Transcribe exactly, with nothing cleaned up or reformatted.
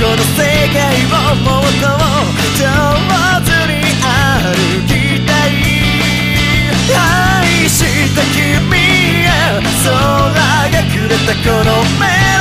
の世界をもっと上手に歩きたい。愛した君へ空がくれたこの目